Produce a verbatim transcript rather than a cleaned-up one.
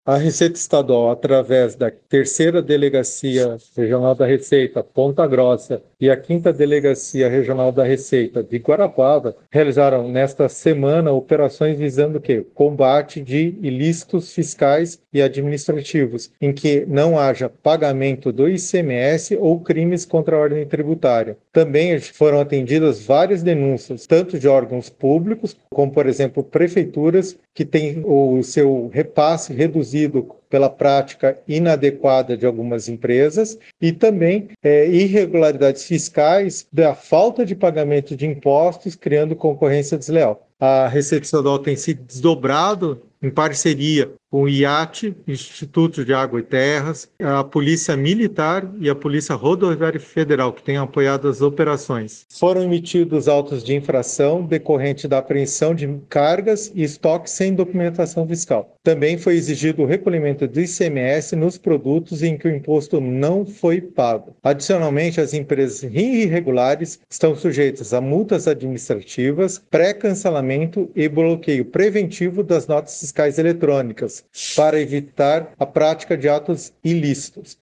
A Receita Estadual, através da Terceira Delegacia Regional da Receita, Ponta Grossa, e a Quinta Delegacia Regional da Receita de Guarapuava, realizaram nesta semana operações visando o quê? Combate de ilícitos fiscais e administrativos, em que não haja pagamento do I C M S ou crimes contra a ordem tributária. Também foram atendidas várias denúncias, tanto de órgãos públicos, como, por exemplo, prefeituras, que têm o seu repasse reduzido pela prática inadequada de algumas empresas, e também é, irregularidades fiscais da falta de pagamento de impostos, criando concorrência desleal. A Receita Estadual tem se desdobrado em parceria com o I A T, Instituto de Água e Terras, a Polícia Militar e a Polícia Rodoviária Federal, que têm apoiado as operações. Foram emitidos autos de infração decorrente da apreensão de cargas e estoques sem documentação fiscal. Também foi exigido o recolhimento do I C M S nos produtos em que o imposto não foi pago. Adicionalmente, as empresas irregulares estão sujeitas a multas administrativas, pré-cancelamento e bloqueio preventivo das notas fiscais eletrônicas, para evitar a prática de atos ilícitos.